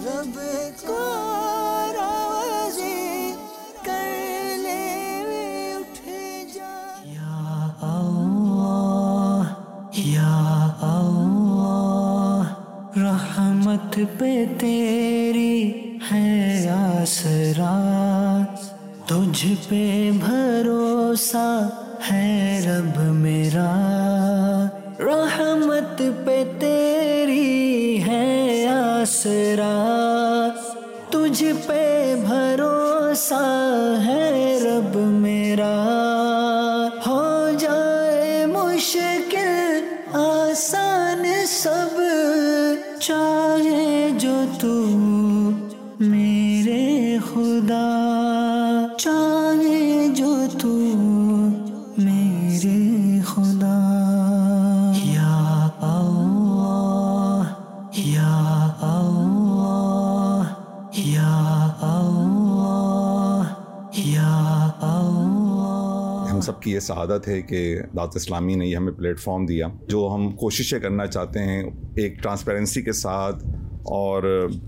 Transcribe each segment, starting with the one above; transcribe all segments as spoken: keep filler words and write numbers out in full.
رب کو راضی کر لے اٹھے جا. یا اللہ یا اللہ رحمت پہ تیری ہے آسرا، تجھ پہ بھروسہ ہے رب میرا، رحمت پہ تیری ہے آسرا، تجھ پہ بھروسہ ہے رب میرا. ہو جائے مشکل آسان سب، چاہے جو تو میرے خدا، چاہے جو تو میرے خدا. یا اللہ یا اللہ یا اللہ یا اللہ. ہم سب کی یہ سعادت ہے کہ دعوت اسلامی نے یہ ہمیں پلیٹ فارم دیا، جو ہم کوششیں کرنا چاہتے ہیں ایک ٹرانسپیرنسی کے ساتھ، اور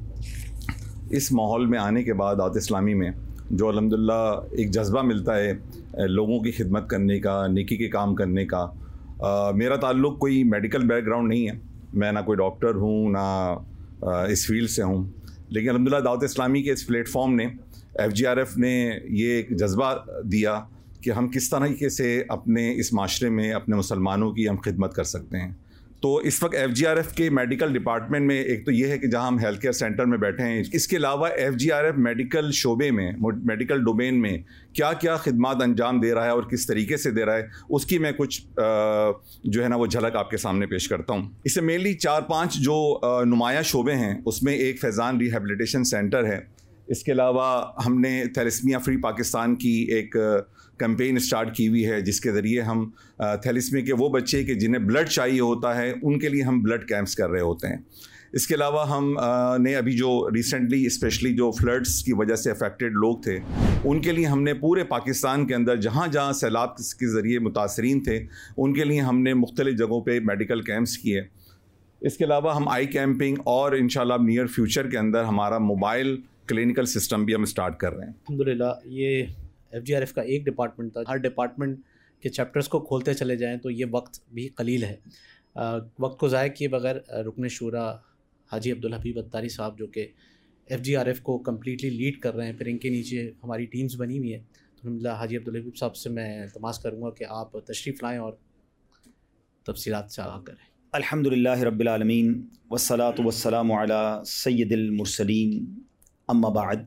اس ماحول میں آنے کے بعد دعوت اسلامی میں جو الحمدللہ ایک جذبہ ملتا ہے لوگوں کی خدمت کرنے کا، نیکی کے کام کرنے کا. آ, میرا تعلق کوئی میڈیکل بیک گراؤنڈ نہیں ہے، میں نہ کوئی ڈاکٹر ہوں نہ آ, اس فیلڈ سے ہوں، لیکن الحمدللہ دعوت اسلامی کے اس پلیٹ فارم نے، ایف جی آر ایف نے یہ ایک جذبہ دیا کہ ہم کس طریقے سے اپنے اس معاشرے میں اپنے مسلمانوں کی ہم خدمت کر سکتے ہیں. تو اس وقت ایف جی آر ایف کے میڈیکل ڈپارٹمنٹ میں ایک تو یہ ہے کہ جہاں ہم ہیلتھ کیئر سینٹر میں بیٹھے ہیں، اس کے علاوہ F G R F medical شعبے میں، میڈیکل ڈومین میں کیا کیا خدمات انجام دے رہا ہے اور کس طریقے سے دے رہا ہے، اس کی میں کچھ جو ہے نا وہ جھلک آپ کے سامنے پیش کرتا ہوں. اس سے مینلی چار پانچ جو نمایاں شعبے ہیں، اس میں ایک فیضان ریہیبلیٹیشن سینٹر ہے. اس کے علاوہ ہم نے تھیلیسمیا فری پاکستان کی ایک کمپین اسٹارٹ کی ہوئی ہے، جس کے ذریعے ہم تھیلیسمیا کے وہ بچے کہ جنہیں بلڈ چاہیے ہوتا ہے، ان کے لیے ہم بلڈ کیمپس کر رہے ہوتے ہیں. اس کے علاوہ ہم نے ابھی جو ریسنٹلی اسپیشلی جو فلڈس کی وجہ سے افیکٹڈ لوگ تھے، ان کے لیے ہم نے پورے پاکستان کے اندر جہاں جہاں سیلاب کے ذریعے متاثرین تھے، ان کے لیے ہم نے مختلف جگہوں پہ میڈیکل کیمپس کیے. اس کے علاوہ ہم آئی کیمپنگ اور انشاءاللہ نیئر فیوچر کے اندر ہمارا موبائل کلینکل سسٹم بھی ہم اسٹارٹ کر رہے ہیں. الحمدللہ یہ ایف جی آر ایف کا ایک ڈپارٹمنٹ تھا، ہر ڈپارٹمنٹ کے چیپٹرز کو کھولتے چلے جائیں تو یہ وقت بھی قلیل ہے. وقت کو ضائع کیے بغیر رکن شورا حاجی عبدالحبیب اتاری صاحب، جو کہ ایف جی آر ایف کو کمپلیٹلی لیڈ کر رہے ہیں، پھر ان کے نیچے ہماری ٹیمز بنی ہوئی ہیں. تو الحمدللہ حاجی عبدالحبیب صاحب سے میں التماس کروں گا کہ آپ تشریف لائیں اور تفصیلات سے آگاہ کریں. الحمدللہ رب العالمین والصلاة والسلام علی سید المرسلین، اما بعد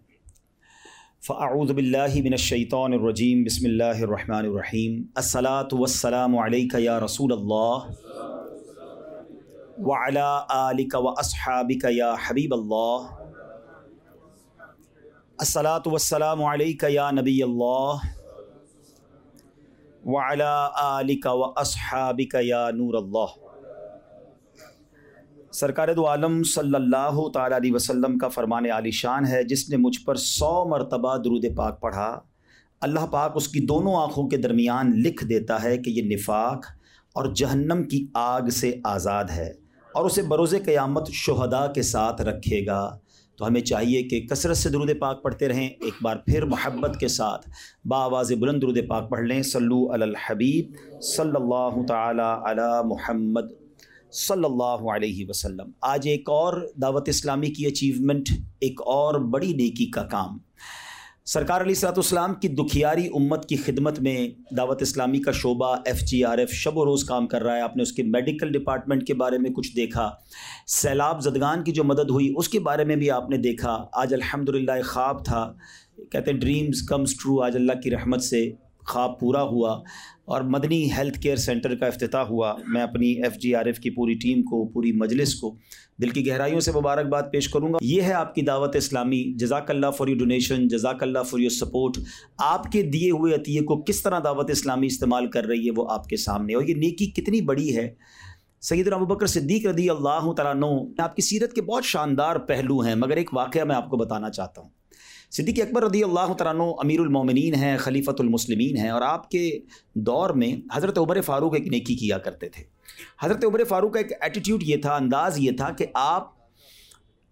فاعوذ باللہ من الشیطان الرجیم، بسم اللہ الرحمن الرحیم. الصلاة والسلام علیک یا رسول اللہ وعلی آلک واصحابک یا حبیب اللہ. الصلاة والسلام علیک یا نبی اللہ وعلی آلک واصحابک یا نور اللہ. سرکار دو عالم صلی اللہ تعالیٰ علیہ وسلم کا فرمان عالی شان ہے، جس نے مجھ پر سو مرتبہ درود پاک پڑھا، اللہ پاک اس کی دونوں آنکھوں کے درمیان لکھ دیتا ہے کہ یہ نفاق اور جہنم کی آگ سے آزاد ہے، اور اسے بروز قیامت شہداء کے ساتھ رکھے گا. تو ہمیں چاہیے کہ کثرت سے درود پاک پڑھتے رہیں. ایک بار پھر محبت کے ساتھ بآواز بلند درود پاک پڑھ لیں. صلو علی الحبیب صلی اللہ تعالی علی محمد صلی اللہ علیہ وسلم. آج ایک اور دعوت اسلامی کی اچیومنٹ، ایک اور بڑی نیکی کا کام. سرکار علیہ الصلوۃ والسلام کی دکھیاری امت کی خدمت میں دعوت اسلامی کا شعبہ ایف جی آر ایف شب و روز کام کر رہا ہے. آپ نے اس کے میڈیکل ڈپارٹمنٹ کے بارے میں کچھ دیکھا، سیلاب زدگان کی جو مدد ہوئی اس کے بارے میں بھی آپ نے دیکھا. آج الحمدللہ ایک خواب تھا، کہتے ہیں ڈریمز کمز ٹرو. آج اللہ کی رحمت سے خواب پورا ہوا اور مدنی ہیلتھ کیئر سینٹر کا افتتاح ہوا. میں اپنی ایف جی آر ایف کی پوری ٹیم کو، پوری مجلس کو دل کی گہرائیوں سے مبارکباد پیش کروں گا. یہ ہے آپ کی دعوت اسلامی. جزاک اللہ فار یور ڈونیشن، جزاک اللہ فار یور سپورٹ. آپ کے دیے ہوئے عطیے کو کس طرح دعوت اسلامی استعمال کر رہی ہے وہ آپ کے سامنے، اور یہ نیکی کتنی بڑی ہے. سیدنا ابوبکر صدیق رضی اللہ تعالیٰ عنہ، آپ کی سیرت کے بہت شاندار پہلو ہیں، مگر ایک واقعہ میں آپ کو بتانا چاہتا ہوں. صدیق اکبر رضی اللہ تعالیٰ عنہ امیر المومنین ہیں، خلیفۃ المسلمین ہیں، اور آپ کے دور میں حضرت عمر فاروق ایک نیکی کیا کرتے تھے. حضرت عمر فاروق کا ایک ایٹیٹیوڈ یہ تھا، انداز یہ تھا کہ آپ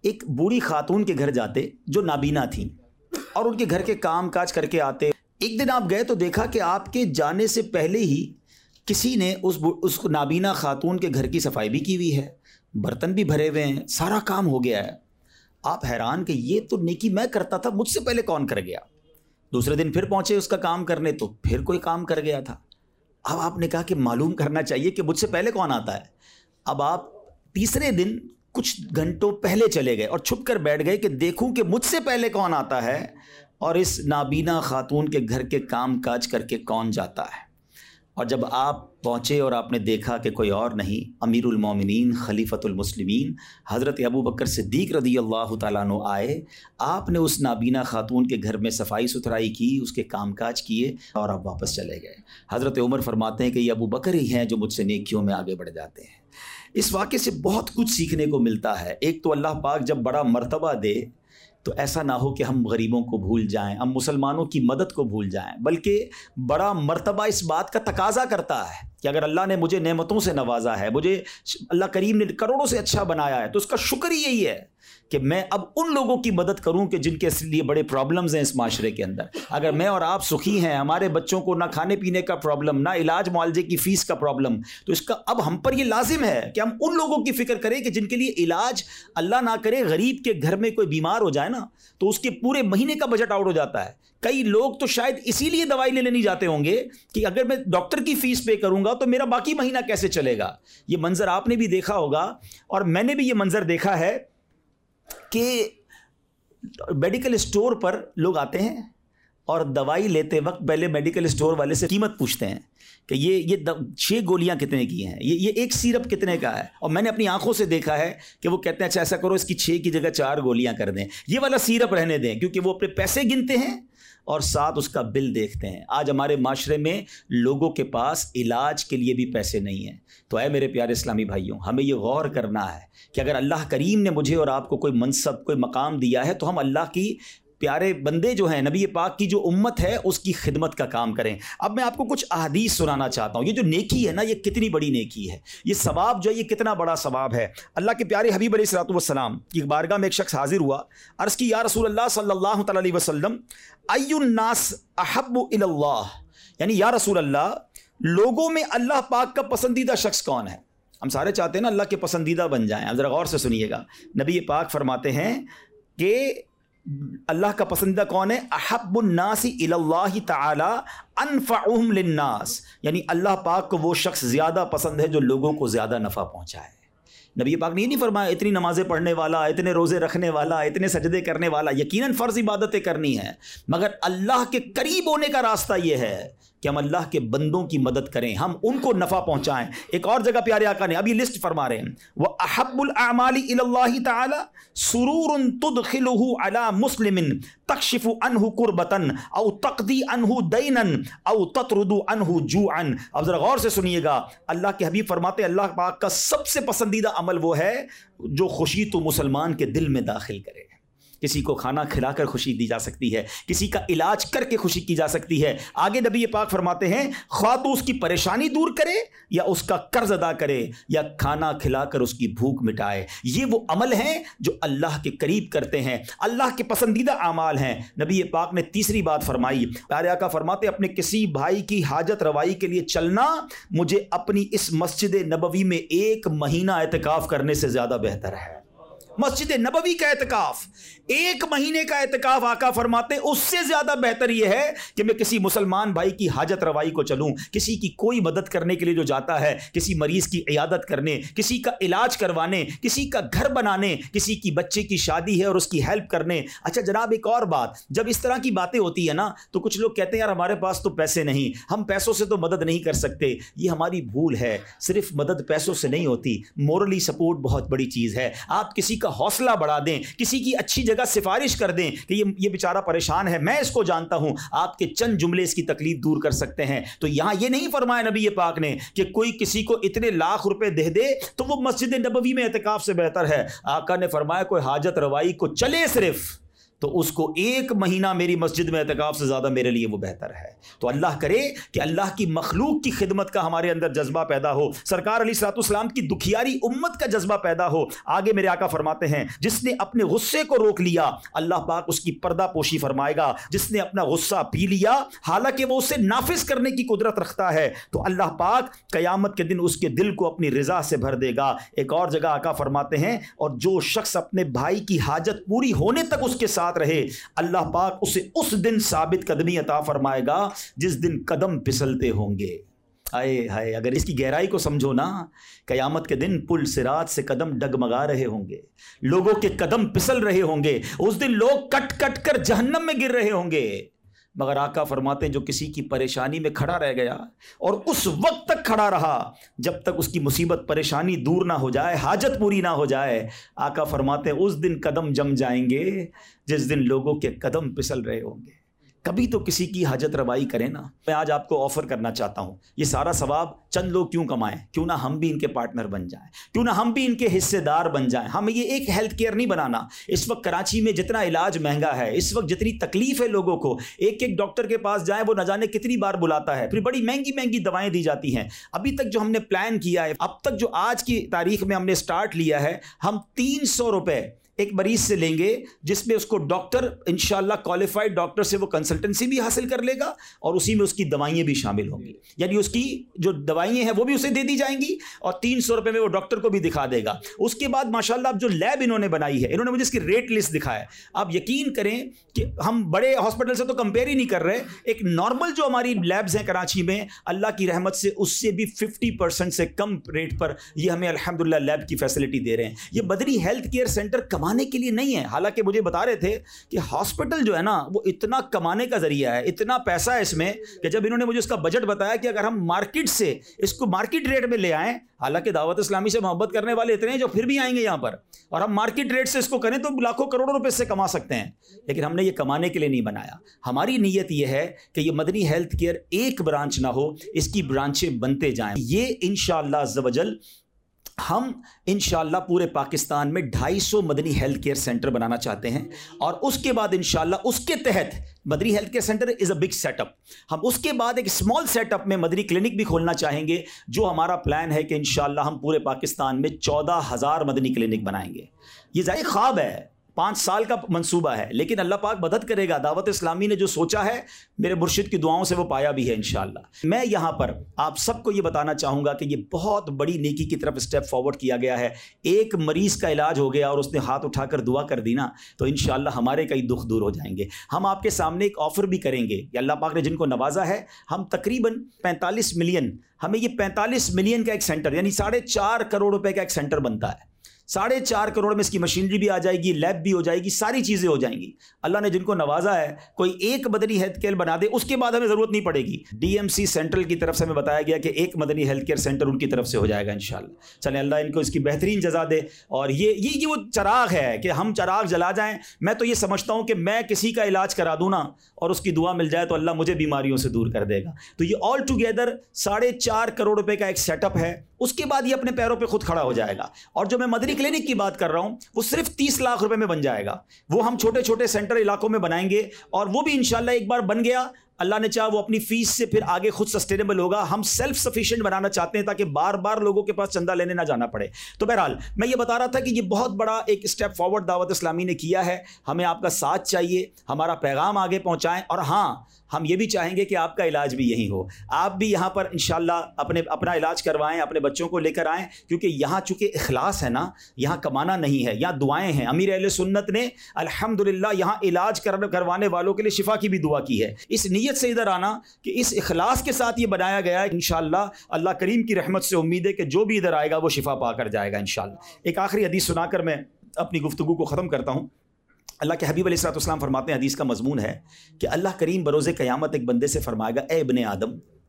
ایک بوڑھی خاتون کے گھر جاتے جو نابینا تھیں اور ان کے گھر کے کام کاج کر کے آتے. ایک دن آپ گئے تو دیکھا کہ آپ کے جانے سے پہلے ہی کسی نے اس اس نابینا خاتون کے گھر کی صفائی بھی کی ہوئی ہے, برتن بھی بھرے ہوئے ہیں, سارا کام ہو گیا ہے. آپ حیران کہ یہ تو نیکی میں کرتا تھا, مجھ سے پہلے کون کر گیا. دوسرے دن پھر پہنچے اس کا کام کرنے تو پھر کوئی کام کر گیا تھا. اب آپ نے کہا کہ معلوم کرنا چاہیے کہ مجھ سے پہلے کون آتا ہے. اب آپ تیسرے دن کچھ گھنٹوں پہلے چلے گئے اور چھپ کر بیٹھ گئے کہ دیکھوں کہ مجھ سے پہلے کون آتا ہے اور اس نابینا خاتون کے گھر کے کام کاج کر کے کون جاتا ہے. اور جب آپ پہنچے اور آپ نے دیکھا کہ کوئی اور نہیں, امیر المومنین خلیفۃ المسلمین حضرت ابو بکر صدیق رضی اللہ تعالیٰ عنہ آئے, آپ نے اس نابینا خاتون کے گھر میں صفائی ستھرائی کی, اس کے کام کاج کیے اور آپ واپس چلے گئے. حضرت عمر فرماتے ہیں کہ یہ ابو بکر ہی ہیں جو مجھ سے نیکیوں میں آگے بڑھ جاتے ہیں. اس واقعے سے بہت کچھ سیکھنے کو ملتا ہے. ایک تو اللہ پاک جب بڑا مرتبہ دے تو ایسا نہ ہو کہ ہم غریبوں کو بھول جائیں, ہم مسلمانوں کی مدد کو بھول جائیں, بلکہ بڑا مرتبہ اس بات کا تقاضا کرتا ہے کہ اگر اللہ نے مجھے نعمتوں سے نوازا ہے, مجھے اللہ کریم نے کروڑوں سے اچھا بنایا ہے, تو اس کا شکر ہی یہی ہے کہ میں اب ان لوگوں کی مدد کروں کہ جن کے لیے بڑے پرابلمز ہیں اس معاشرے کے اندر. اگر میں اور آپ سخی ہیں, ہمارے بچوں کو نہ کھانے پینے کا پرابلم, نہ علاج معالجے کی فیس کا پرابلم, تو اس کا اب ہم پر یہ لازم ہے کہ ہم ان لوگوں کی فکر کریں کہ جن کے لیے علاج, اللہ نہ کرے غریب کے گھر میں کوئی بیمار ہو جائے نا تو اس کے پورے مہینے کا بجٹ آؤٹ ہو جاتا ہے. کئی لوگ تو شاید اسی لیے دوائی لینے نہیں جاتے ہوں گے کہ اگر میں ڈاکٹر کی فیس پے کروں گا تو میرا باقی مہینہ کیسے چلے گا. یہ منظر آپ نے بھی دیکھا ہوگا اور میں نے بھی یہ منظر دیکھا ہے کہ میڈیکل اسٹور پر لوگ آتے ہیں اور دوائی لیتے وقت پہلے میڈیکل اسٹور والے سے قیمت پوچھتے ہیں کہ یہ یہ چھ گولیاں کتنے کی ہیں, یہ یہ ایک سیرپ کتنے کا ہے. اور میں نے اپنی آنکھوں سے دیکھا ہے کہ وہ کہتے ہیں اچھا ایسا کرو اس کی چھ کی جگہ چار گولیاں کر دیں, یہ والا سیرپ رہنے دیں, کیونکہ وہ اپنے پیسے گنتے ہیں اور ساتھ اس کا بل دیکھتے ہیں. آج ہمارے معاشرے میں لوگوں کے پاس علاج کے لیے بھی پیسے نہیں ہیں. تو اے میرے پیارے اسلامی بھائیوں, ہمیں یہ غور کرنا ہے کہ اگر اللہ کریم نے مجھے اور آپ کو کوئی منصب, کوئی مقام دیا ہے تو ہم اللہ کی پیارے بندے جو ہیں, نبی پاک کی جو امت ہے, اس کی خدمت کا کام کریں. اب میں آپ کو کچھ احادیث سنانا چاہتا ہوں. یہ جو نیکی ہے نا, یہ کتنی بڑی نیکی ہے, یہ ثواب جو ہے یہ کتنا بڑا ثواب ہے. اللہ کے پیارے حبیب علیہ الصلوۃ والسلام کی بارگاہ میں ایک شخص حاضر ہوا, عرض کی یا رسول اللہ صلی اللہ تعالی علیہ وسلم ای الناس احب الی اللہ, یعنی یا رسول اللہ لوگوں میں اللہ پاک کا پسندیدہ شخص کون ہے. ہم سارے چاہتے ہیں نا اللہ کے پسندیدہ بن جائیں. اب ذرا غور سے سنیے گا, نبی پاک فرماتے ہیں کہ اللہ کا پسندیدہ کون ہے؟ احب الناس الی اللہ تعالی انفعهم للناس, یعنی اللہ پاک کو وہ شخص زیادہ پسند ہے جو لوگوں کو زیادہ نفع پہنچائے. نبی پاک نے یہ نہیں فرمایا اتنی نمازیں پڑھنے والا, اتنے روزے رکھنے والا, اتنے سجدے کرنے والا. یقیناً فرض عبادتیں کرنی ہیں, مگر اللہ کے قریب ہونے کا راستہ یہ ہے کہ ہم اللہ کے بندوں کی مدد کریں, ہم ان کو نفع پہنچائیں. ایک اور جگہ پیارے آقا نے اب یہ لسٹ فرما رہے ہیں, وَأَحَبُّ الْأَعْمَالِ إِلَى اللَّهِ تَعَالَى سُرُورٌ تُدْخِلُهُ عَلَى مُسْلِمٍ تَكْشِفُ عَنْهُ كُرْبَةً أَوْ تَقْضِي عَنْهُ دَيْنًا أَوْ تَطْرُدُ عَنْهُ جُوعًا. اب ذرا غور سے سنیے گا, اللہ کے حبیب فرماتے ہیں اللہ پاک کا سب سے پسندیدہ عمل وہ ہے جو خوشی تو مسلمان کے دل میں داخل کرے. کسی کو کھانا کھلا کر خوشی دی جا سکتی ہے, کسی کا علاج کر کے خوشی کی جا سکتی ہے. آگے نبی پاک فرماتے ہیں خواہ تو اس کی پریشانی دور کرے یا اس کا قرض ادا کرے یا کھانا کھلا کر اس کی بھوک مٹائے. یہ وہ عمل ہیں جو اللہ کے قریب کرتے ہیں, اللہ کے پسندیدہ اعمال ہیں. نبی پاک نے تیسری بات فرمائی, پیارے آقا فرماتے اپنے کسی بھائی کی حاجت روائی کے لیے چلنا مجھے اپنی اس مسجد نبوی میں ایک مہینہ اعتکاف کرنے سے زیادہ بہتر ہے. مسجد نبوی کا اعتکاف, ایک مہینے کا اعتکاف آقا فرماتے اس سے زیادہ بہتر یہ ہے کہ میں کسی مسلمان بھائی کی حاجت روائی کو چلوں, کسی کی کوئی مدد کرنے کے لیے جو جاتا ہے, کسی مریض کی عیادت کرنے, کسی کا علاج کروانے, کسی کا گھر بنانے, کسی کی بچے کی شادی ہے اور اس کی ہیلپ کرنے. اچھا جناب ایک اور بات, جب اس طرح کی باتیں ہوتی ہیں نا تو کچھ لوگ کہتے ہیں یار ہمارے پاس تو پیسے نہیں, ہم پیسوں سے تو مدد نہیں کر سکتے. یہ ہماری بھول ہے, صرف مدد پیسوں سے نہیں ہوتی, مورلی سپورٹ بہت بڑی چیز ہے. آپ کسی کا حوصلہ بڑھا دیں, کسی کی اچھی جگہ سفارش کر دیں کہ یہ یہ بیچارہ پریشان ہے, میں اس کو جانتا ہوں, آپ کے چند جملے اس کی تکلیف دور کر سکتے ہیں. تو یہاں یہ نہیں فرمایا نبی پاک نے کہ کوئی کسی کو اتنے لاکھ روپے دے دے تو وہ مسجد نبوی میں اعتکاف سے بہتر ہے. آقا نے فرمایا کوئی حاجت روائی کو چلے, صرف تو اس کو ایک مہینہ میری مسجد میں اعتکاف سے زیادہ میرے لیے وہ بہتر ہے۔ تو اللہ کرے کہ اللہ کی مخلوق کی خدمت کا ہمارے اندر جذبہ پیدا ہو، سرکار علیہ الصلوۃ والسلام کی دکھیاری امت کا جذبہ پیدا ہو۔ آگے میرے آقا فرماتے ہیں جس نے اپنے غصے کو روک لیا اللہ پاک اس کی پردہ پوشی فرمائے گا، جس نے اپنا غصہ پی لیا حالانکہ وہ اسے نافذ کرنے کی قدرت رکھتا ہے تو اللہ پاک قیامت کے دن اس کے دل کو اپنی رضا سے بھر دے گا۔ ایک اور جگہ آقا فرماتے ہیں اور جو شخص اپنے بھائی کی حاجت پوری ہونے تک اس کے ساتھ رہے اللہ پاک اسے اس دن ثابت قدمی عطا فرمائے گا جس دن قدم پھسلتے ہوں گے۔ آئے ہائے، اگر اس کی گہرائی کو سمجھو نا، قیامت کے دن پل صراط سے قدم ڈگمگا رہے ہوں گے، لوگوں کے قدم پھسل رہے ہوں گے، اس دن لوگ کٹ کٹ کر جہنم میں گر رہے ہوں گے، مگر آقا فرماتے ہیں جو کسی کی پریشانی میں کھڑا رہ گیا اور اس وقت تک کھڑا رہا جب تک اس کی مصیبت پریشانی دور نہ ہو جائے، حاجت پوری نہ ہو جائے، آقا فرماتے ہیں اس دن قدم جم جائیں گے جس دن لوگوں کے قدم پھسل رہے ہوں گے۔ کبھی تو کسی کی حاجت روائی کریں نا۔ میں آج آپ کو آفر کرنا چاہتا ہوں، یہ سارا ثواب چند لوگ کیوں کمائیں، کیوں نہ ہم بھی ان کے پارٹنر بن جائیں، کیوں نہ ہم بھی ان کے حصے دار بن جائیں۔ ہمیں یہ ایک ہیلتھ کیئر نہیں بنانا۔ اس وقت کراچی میں جتنا علاج مہنگا ہے، اس وقت جتنی تکلیف ہے لوگوں کو، ایک ایک ڈاکٹر کے پاس جائیں وہ نہ جانے کتنی بار بلاتا ہے، پھر بڑی مہنگی مہنگی دوائیں دی جاتی ہیں۔ ابھی تک جو ہم نے پلان کیا ہے، اب تک جو آج کی تاریخ میں ہم نے سٹارٹ لیا ہے، ہم تین سو روپے ایک مریض سے لیں گے جس میں اس کو ڈاکٹر انشاءاللہ کوالیفائڈ ڈاکٹر سے وہ کنسلٹنسی بھی حاصل کر لے گا اور اسی میں اس کی دوائیں بھی شامل ہوں گی، یعنی اس کی جو دوائیں ہیں وہ بھی اسے دے دی جائیں گی اور تین سو روپے میں وہ ڈاکٹر کو بھی دکھا دے گا۔ اس کے بعد ماشاءاللہ اب جو لیب انہوں نے بنائی ہے، انہوں نے مجھے اس کی ریٹ لسٹ دکھایا ہے۔ آپ یقین کریں کہ ہم بڑے ہاسپٹل سے تو کمپیئر ہی نہیں کر رہے، ایک نارمل جو ہماری لیبز ہیں کراچی میں اللہ کی رحمت سے اس سے بھی ففٹی پرسینٹ سے کم ریٹ پر یہ ہمیں الحمدللہ لیب کی فیسلٹی دے رہے ہیں۔ یہ بدری ہیلتھ کیئر سینٹر کمانے کے لیے نہیں ہے، حالانکہ مجھے بتا رہے تھے کہ ہاسپٹل جو ہے نا وہ اتنا کمانے کا ذریعہ ہے، اتنا پیسہ ہے اس میں کہ جب انہوں نے مجھے اس کا بجٹ بتایا کہ اگر ہم مارکیٹ سے اس کو مارکیٹ ریٹ میں لے آئیں، حالانکہ دعوت اسلامی سے محبت کرنے والے اتنے ہیں جو پھر بھی آئیں گے یہاں پر، اور ہم مارکیٹ ریٹ سے اس کو کریں تو لاکھوں کروڑوں روپے سے کما سکتے ہیں، لیکن ہم نے یہ کمانے کے لیے نہیں بنایا۔ ہماری نیت یہ ہے کہ یہ مدنی ہیلتھ کیئر ایک برانچ نہ ہو، اس کی برانچیں بنتے جائیں۔ یہ انشاءاللہ عز و جل ہم انشاءاللہ پورے پاکستان میں ڈھائی سو مدنی ہیلتھ کیئر سینٹر بنانا چاہتے ہیں، اور اس کے بعد انشاءاللہ اس کے تحت Madani health care centre is a big set up, ہم اس کے بعد ایک اسمال سیٹ اپ میں مدنی کلینک بھی کھولنا چاہیں گے، جو ہمارا پلان ہے کہ انشاءاللہ ہم پورے پاکستان میں چودہ ہزار مدنی کلینک بنائیں گے۔ یہ ظاہر خواب ہے، پانچ سال کا منصوبہ ہے، لیکن اللہ پاک مدد کرے گا۔ دعوت اسلامی نے جو سوچا ہے میرے مرشد کی دعاؤں سے وہ پایا بھی ہے انشاءاللہ۔ میں یہاں پر آپ سب کو یہ بتانا چاہوں گا کہ یہ بہت بڑی نیکی کی طرف اسٹیپ فارورڈ کیا گیا ہے۔ ایک مریض کا علاج ہو گیا اور اس نے ہاتھ اٹھا کر دعا کر دی نا، تو انشاءاللہ ہمارے کئی دکھ دور ہو جائیں گے۔ ہم آپ کے سامنے ایک آفر بھی کریں گے کہ اللہ پاک نے جن کو نوازا ہے، ہم تقریباً پینتالیس ملین ہمیں یہ پینتالیس ملین کا ایک سینٹر یعنی ساڑھے چار کروڑ روپے کا ایک سینٹر بنتا ہے۔ ساڑھے چار کروڑ میں اس کی مشینری بھی آ جائے گی، لیب بھی ہو جائے گی، ساری چیزیں ہو جائیں گی۔ اللہ نے جن کو نوازا ہے کوئی ایک مدنی ہیلتھ کیئر بنا دے، اس کے بعد ہمیں ضرورت نہیں پڑے گی۔ ڈی ایم سی سینٹرل کی طرف سے ہمیں بتایا گیا کہ ایک مدنی ہیلتھ کیئر سینٹر ان کی طرف سے ہو جائے گا انشاءاللہ۔ چلیں اللہ ان کو اس کی بہترین جزا دے۔ اور یہ یہ یہ وہ چراغ ہے کہ ہم چراغ جلا جائیں۔ میں تو یہ سمجھتا ہوں کہ میں کسی کا علاج کرا دوں نا اور اس کی دعا مل جائے تو اللہ مجھے بیماریوں سے دور کر دے گا۔ تو یہ آل ٹوگیدر ساڑھے چار کروڑ روپے کا ایک سیٹ اپ ہے، اس کے بعد یہ اپنے پیروں پہ خود کھڑا ہو جائے گا۔ اور جو میں مدنی کلینک کی بات کر رہا ہوں وہ صرف تیس لاکھ روپے میں بن جائے گا۔ وہ ہم چھوٹے چھوٹے سینٹر علاقوں میں بنائیں گے، اور وہ بھی انشاءاللہ ایک بار بن گیا اللہ نے چاہا وہ اپنی فیس سے پھر آگے خود سسٹینیبل ہوگا۔ ہم سیلف سفیشینٹ بنانا چاہتے ہیں تاکہ بار بار لوگوں کے پاس چندہ لینے نہ جانا پڑے۔ تو بہرحال میں یہ بتا رہا تھا کہ یہ بہت بڑا ایک اسٹیپ فارورڈ دعوت اسلامی نے کیا ہے۔ ہمیں آپ کا ساتھ چاہیے، ہمارا پیغام آگے پہنچائیں، اور ہاں ہم یہ بھی چاہیں گے کہ آپ کا علاج بھی یہیں ہو، آپ بھی یہاں پر انشاءاللہ اپنے اپنا علاج کروائیں، اپنے بچوں کو لے کر آئیں، کیونکہ یہاں چونکہ اخلاص ہے نا، یہاں کمانا نہیں ہے، یہاں دعائیں ہیں۔ امیر اہل سنت نے الحمدللہ یہاں علاج کروانے والوں کے لیے شفا کی بھی دعا کی ہے۔ اس نیت سے ادھر آنا کہ اس اخلاص کے ساتھ یہ بنایا گیا ہے، انشاءاللہ اللہ کریم کی رحمت سے امید ہے کہ جو بھی ادھر آئے گا وہ شفا پا کر جائے گا انشاءاللہ۔ ایک آخری حدیث سنا کر میں اپنی گفتگو کو ختم کرتا ہوں۔ اللہ کے حبیب علیہ الصلوۃ والسلام فرماتے ہیں، حدیث کا مضمون ہے کہ اللہ کریم بروز قیامت ایک بندے سے فرمائے گا، اے ابن آدم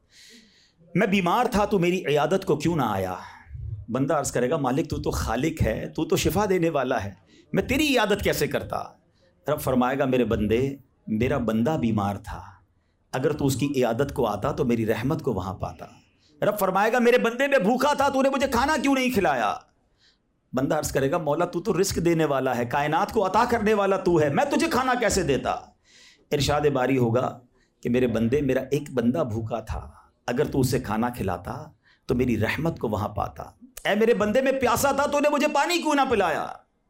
میں بیمار تھا تو میری عیادت کو کیوں نہ آیا؟ بندہ عرض کرے گا، مالک تو تو خالق ہے، تو تو شفا دینے والا ہے، میں تیری عیادت کیسے کرتا؟ رب فرمائے گا، میرے بندے میرا بندہ بیمار تھا، اگر تو اس کی عیادت کو آتا تو میری رحمت کو وہاں پاتا۔ رب فرمائے گا، میرے بندے میں بھوکا تھا، تو نے مجھے کھانا کیوں نہیں کھلایا؟ بندہ عرض کرے گا مولا تو تو رزق دینے والا ہے, کائنات کو عطا کرنے والا تو ہے, میں تجھے کھانا کیسے دیتا؟ ارشاد باری ہوگا کہ میرے بندے, میرا ایک بندہ بھوکا تھا, اگر تو اسے کھانا کھلاتا تو میری رحمت کو وہاں پاتا. اے میرے بندے, میں پیاسا تھا, تو نے مجھے پانی کیوں نہ پلایا؟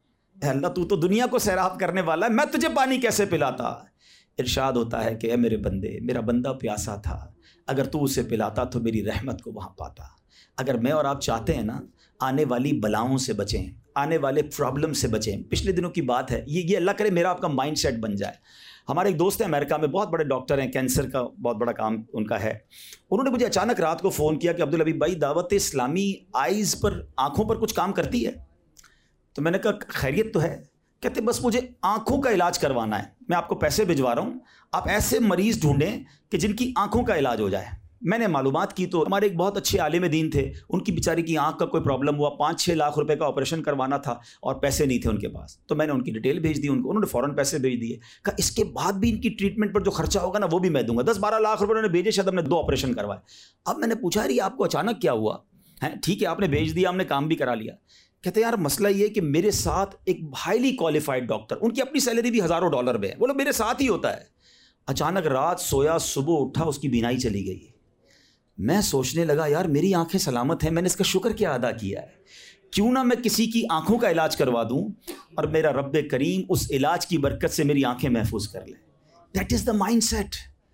اے اللہ, تو تو دنیا کو سیراب کرنے والا ہے, میں تجھے پانی کیسے پلاتا؟ ارشاد ہوتا ہے کہ اے میرے بندے, میرا بندہ پیاسا تھا, اگر تو اسے پلاتا تو میری رحمت کو وہاں پاتا. اگر میں اور آپ چاہتے ہیں نا آنے والی بلاؤں سے بچیں, آنے والے پرابلم سے بچیں, پچھلے دنوں کی بات ہے یہ یہ اللہ کرے میرا آپ کا مائنڈ سیٹ بن جائے. ہمارے ایک دوست ہیں امریکہ میں, بہت بڑے ڈاکٹر ہیں, کینسر کا بہت بڑا کام ان کا ہے. انہوں نے مجھے اچانک رات کو فون کیا کہ عبدالحبیب بھائی, دعوت اسلامی آئیز پر, آنکھوں پر کچھ کام کرتی ہے؟ تو میں نے کہا خیریت تو ہے. کہتے بس مجھے آنکھوں کا علاج کروانا ہے, میں آپ کو پیسے بھجوا رہا ہوں, آپ ایسے مریض ڈھونڈیں کہ جن کی آنکھوں کا علاج ہو جائے. میں نے معلومات کی تو ہمارے ایک بہت اچھے عالم دین تھے, ان کی بیچاری کی آنکھ کا کوئی پرابلم ہوا, پانچ چھ لاکھ روپے کا آپریشن کروانا تھا اور پیسے نہیں تھے ان کے پاس. تو میں نے ان کی ڈیٹیل بھیج دی ان کو, انہوں نے فوراً پیسے بھیج دیے. کہا اس کے بعد بھی ان کی ٹریٹمنٹ پر جو خرچہ ہوگا نا وہ بھی میں دوں گا. دس بارہ لاکھ روپے انہوں نے بھیجے, شاید ہم نے دو آپریشن کروائے. اب میں نے پوچھا یار آپ کو اچانک کیا ہوا ہے؟ ٹھیک ہے آپ نے بھیج دیا, ہم نے کام بھی کرا لیا. کہتے یار مسئلہ یہ کہ میرے ساتھ ایک ہائیلی کوالیفائڈ ڈاکٹر, ان کی اپنی سیلری بھی ہزاروں ڈالر میں ہے, وہ لوگ میرے ساتھ ہی ہوتا ہے. اچانک رات سویا, صبح اٹھا, اس کی بینائی چلی گئی. میں سوچنے لگا یار میری آنکھیں سلامت ہیں, میں نے اس کا شکر کیا ادا کیا ہے, کیوں نہ میں کسی کی آنکھوں کا علاج کروا دوں اور میرا رب کریم اس علاج کی برکت سے میری آنکھیں محفوظ کر لے. That is the mindset.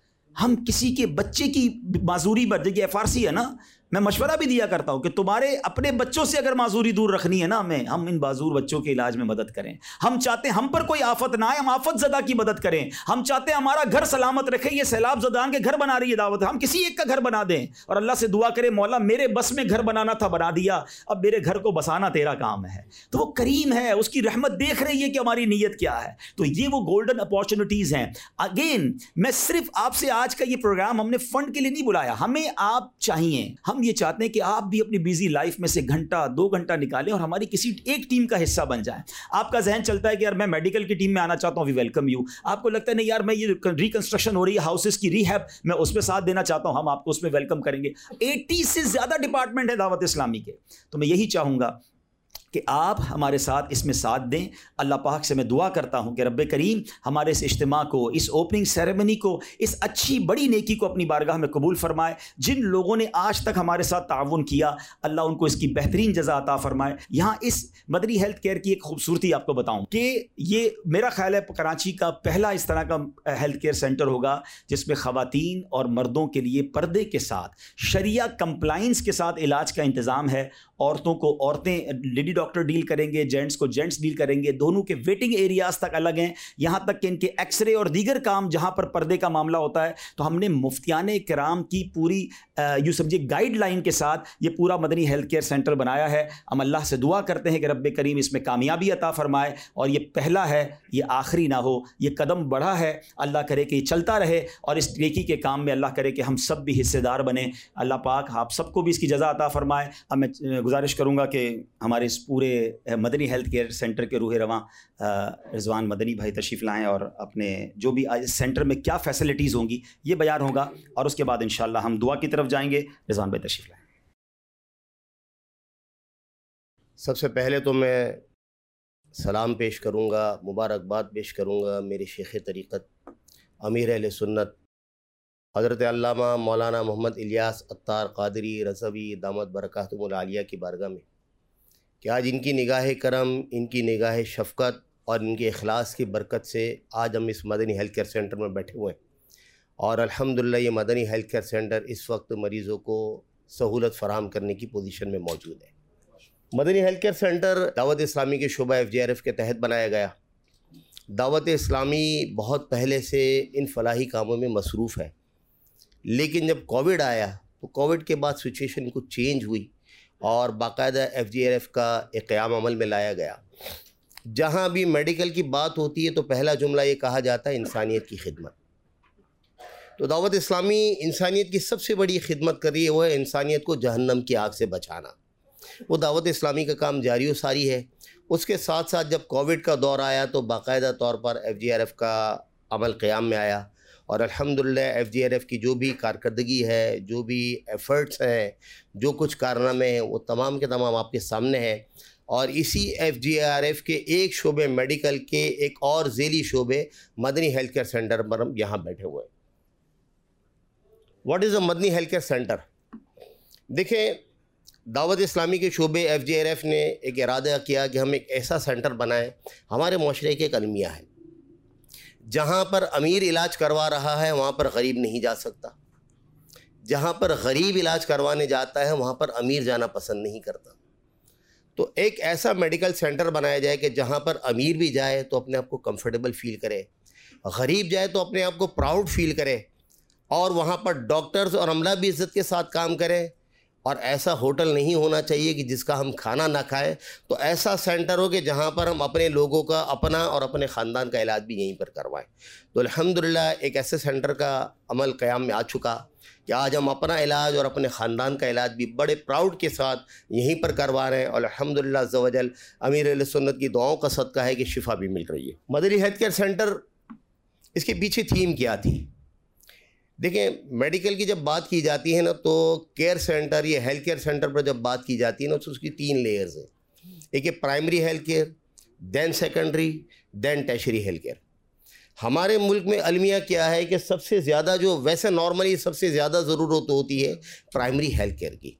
ہم کسی کے بچے کی معذوری بر, دیکھیے ایف آر سی ہے نا, میں مشورہ بھی دیا کرتا ہوں کہ تمہارے اپنے بچوں سے اگر معذوری دور رکھنی ہے نا ہمیں, ہم ان معذور بچوں کے علاج میں مدد کریں. ہم چاہتے ہیں ہم پر کوئی آفت نہ آئے, ہم آفت زدہ کی مدد کریں. ہم چاہتے ہیں ہمارا گھر سلامت رکھے, یہ سیلاب زدان کے گھر بنا رہی ہے دعوت, ہم کسی ایک کا گھر بنا دیں اور اللہ سے دعا کریں مولا میرے بس میں گھر بنانا تھا بنا دیا, اب میرے گھر کو بسانا تیرا کام ہے. تو وہ کریم ہے, اس کی رحمت دیکھ رہی ہے کہ ہماری نیت کیا ہے. تو یہ وہ گولڈن اپارچونیٹیز ہیں. اگین میں صرف آپ سے آج کا یہ پروگرام ہم نے فنڈ کے لیے نہیں بلایا, ہمیں آپ چاہیے, ہم یہ چاہتے ہیں کہ آپ بھی اپنی بیزی لائف میں سے گھنٹہ دو گھنٹہ نکالیں اور ہماری کسی ایک ٹیم کا حصہ بن جائیں. آپ کا ذہن چلتا ہے کہ یار میں میڈیکل کی ٹیم میں آنا چاہتا ہوں, وی ویلکم یو. آپ کو لگتا ہے نہیں یار میں یہ ریکنسٹرکشن ہو رہی ہے ہاؤسز کی, ری ہیب, میں اس میں ساتھ دینا چاہتا ہوں, ہم آپ کو اس میں ویلکم کریں گے. ایٹی سے زیادہ ڈپارٹمنٹ ہے دعوت اسلامی کے. تو میں یہی چاہوں گا کہ آپ ہمارے ساتھ اس میں ساتھ دیں. اللہ پاک سے میں دعا کرتا ہوں کہ رب کریم ہمارے اس اجتماع کو, اس اوپننگ سیریمنی کو, اس اچھی بڑی نیکی کو اپنی بارگاہ میں قبول فرمائے. جن لوگوں نے آج تک ہمارے ساتھ تعاون کیا اللہ ان کو اس کی بہترین جزا عطا فرمائے. یہاں اس مدنی ہیلتھ کیئر کی ایک خوبصورتی آپ کو بتاؤں کہ یہ میرا خیال ہے کراچی کا پہلا اس طرح کا ہیلتھ کیئر سینٹر ہوگا جس میں خواتین اور مردوں کے لیے پردے کے ساتھ, شریعہ کمپلائنس کے ساتھ علاج کا انتظام ہے. عورتوں کو عورتیں, لیڈی ڈاکٹر ڈیل کریں گے, جینٹس کو جینٹس ڈیل کریں گے. دونوں کے ویٹنگ ایریاز تک الگ ہیں, یہاں تک کہ ان کے ایکس رے اور دیگر کام جہاں پر پردے کا معاملہ ہوتا ہے. تو ہم نے مفتیان کرام کی پوری یوں سمجھے گائیڈ لائن کے ساتھ یہ پورا مدنی ہیلتھ کیئر سینٹر بنایا ہے. ہم اللہ سے دعا کرتے ہیں کہ رب کریم اس میں کامیابی عطا فرمائے, اور یہ پہلا ہے, یہ آخری نہ ہو, یہ قدم بڑھا ہے. اللہ کرے کہ یہ چلتا رہے اور اس نیکی کے کام میں اللہ کرے کہ ہم سب بھی حصے دار بنیں. اللہ پاک آپ سب کو بھی اس کی جزا عطا فرمائے. اب میں گزارش کروں گا کہ ہمارے اس پورے مدنی ہیلتھ کیئر سینٹر کے روح رواں رضوان مدنی بھائی تشریف لائیں اور اپنے جو بھی آج سینٹر میں کیا فیسلٹیز ہوں گی یہ بیان ہوگا, اور اس کے بعد انشاءاللہ ہم دعا کی طرف جائیں گے. رضوان بھائی تشریف لائیں. سب سے پہلے تو میں سلام پیش کروں گا, مبارکباد پیش کروں گا میرے شیخ طریقت امیر اہل سنت حضرت علامہ مولانا محمد الیاس عطار قادری رضوی دامت برکاتہم العالیہ کی بارگاہ میں کہ آج ان کی نگاہ کرم, ان کی نگاہ شفقت اور ان کے اخلاص کی برکت سے آج ہم اس مدنی ہیلتھ کیئر سینٹر میں بیٹھے ہوئے ہیں. اور الحمدللہ یہ مدنی ہیلتھ کیئر سینٹر اس وقت مریضوں کو سہولت فراہم کرنے کی پوزیشن میں موجود ہے. مدنی ہیلتھ کیئر سینٹر دعوت اسلامی کے شعبہ ایف جی آر ایف کے تحت بنایا گیا. دعوت اسلامی بہت پہلے سے ان فلاحی کاموں میں مصروف ہے, لیکن جب کووڈ آیا تو کووڈ کے بعد سچویشن کچھ چینج ہوئی اور باقاعدہ ایف جی آر ایف کا ایک قیام عمل میں لایا گیا. جہاں بھی میڈیکل کی بات ہوتی ہے تو پہلا جملہ یہ کہا جاتا ہے انسانیت کی خدمت. تو دعوت اسلامی انسانیت کی سب سے بڑی خدمت کر رہی ہے, وہ ہے انسانیت کو جہنم کی آگ سے بچانا. وہ دعوت اسلامی کا کام جاری و ساری ہے. اس کے ساتھ ساتھ جب کووڈ کا دور آیا تو باقاعدہ طور پر ایف جی آر ایف کا عمل قیام میں آیا, اور الحمدللہ ایف جی آر ایف کی جو بھی کارکردگی ہے, جو بھی ایفرٹس ہیں, جو کچھ کارنامے ہیں وہ تمام کے تمام آپ کے سامنے ہیں. اور اسی ایف جی آر ایف کے ایک شعبے میڈیکل کے ایک اور ذیلی شعبے مدنی ہیلتھ کیئر سینٹر پر ہم یہاں بیٹھے ہوئے ہیں۔ What is a Madani health care centre? دیکھیں، دعوت اسلامی کے شعبے ایف جی آر ایف نے ایک ارادہ کیا کہ ہم ایک ایسا سینٹر بنائیں، ہمارے معاشرے کے ایک المیہ ہے، جہاں پر امیر علاج کروا رہا ہے وہاں پر غریب نہیں جا سکتا، جہاں پر غریب علاج کروانے جاتا ہے وہاں پر امیر جانا پسند نہیں کرتا۔ تو ایک ایسا میڈیکل سینٹر بنایا جائے کہ جہاں پر امیر بھی جائے تو اپنے آپ کو کمفرٹیبل فیل کرے، غریب جائے تو اپنے آپ کو پراؤڈ فیل کرے، اور وہاں پر ڈاکٹرز اور عملہ بھی عزت کے ساتھ کام کریں۔ اور ایسا ہوٹل نہیں ہونا چاہیے کہ جس کا ہم کھانا نہ کھائیں، تو ایسا سینٹر ہو کہ جہاں پر ہم اپنے لوگوں کا اپنا اور اپنے خاندان کا علاج بھی یہیں پر کروائیں۔ تو الحمدللہ ایک ایسے سینٹر کا عمل قیام میں آ چکا کہ آج ہم اپنا علاج اور اپنے خاندان کا علاج بھی بڑے پراؤڈ کے ساتھ یہیں پر کروا رہے ہیں، اور الحمدللہ عز و جل امیر اہل سنت کی دعاؤں کا صدقہ ہے کہ شفا بھی مل رہی ہے۔ مدنی ہیلتھ کیئر سینٹر، اس کے پیچھے تھیم کیا تھی؟ دیکھیں، میڈیکل کی جب بات کی جاتی ہے نا تو کیئر سینٹر یا ہیلتھ کیئر سینٹر پر جب بات کی جاتی ہے نا تو اس کی تین لیئرز ہیں۔ ایک ہے primary health care, then secondary, then tertiary health care. ہمارے ملک میں المیہ کیا ہے کہ سب سے زیادہ جو ویسے نارملی سب سے زیادہ ضرورت ہوتی ہے پرائمری ہیلتھ کیئر کی،